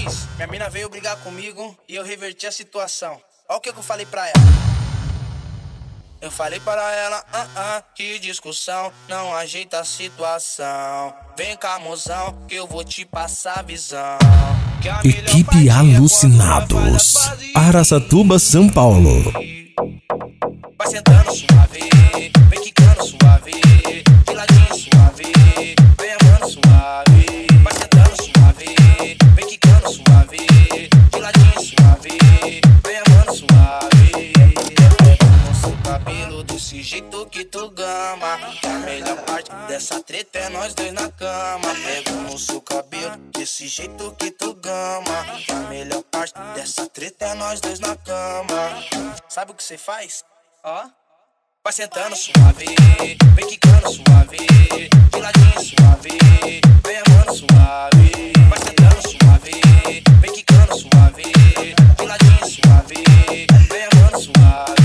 fiz? Minha mina veio brigar comigo e eu reverti a situação. Olha o que eu falei pra ela. Eu falei para ela, que discussão não ajeita a situação. Vem cá, mozão, que eu vou te passar a visão. Equipe Alucinados, Araçatuba, São Paulo. Vai sentando suave, vem quicando suave, de ladinho suave, vem amando suave. Vai sentando suave, vem quicando suave, de ladinho suave, vem amando suave. Cabelo desse jeito que tu gama, que a melhor parte dessa treta é nós dois na cama. Pego no seu cabelo desse jeito que tu gama, que a melhor parte dessa treta é nós dois na cama. Sabe o que você faz? Ó, vai sentando suave, vem quicando suave, de ladinho suave, vem amando suave. Vai sentando suave, vem quicando suave, de ladinho suave, vem amando suave.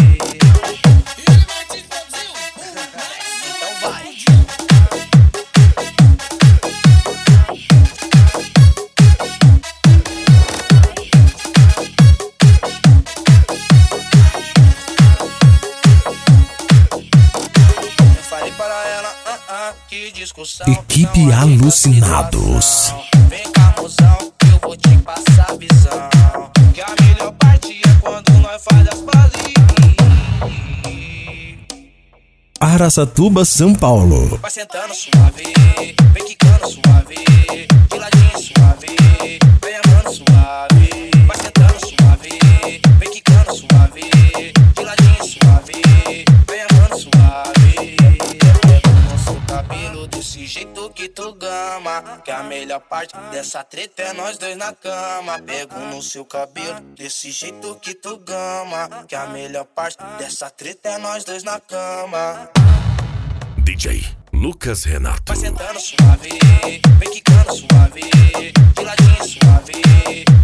Equipe Alucinados. Vem cá, mozão, que eu vou te passar a visão. Que a melhor parte é quando nós faz as pazes. Araçatuba, São Paulo. Vai sentando suave, vem quicando suave, de ladinho suave, vem amando suave. Vai sentando suave, vem quicando suave, de ladinho suave, vem amando suave. Cabelo desse jeito que tu gama, que a melhor parte dessa treta é nós dois na cama. Pego no seu cabelo desse jeito que tu gama, que a melhor parte dessa treta é nós dois na cama. DJ Lucas Renato. Vai sentando suave, vem quicando suave, de ladinho suave,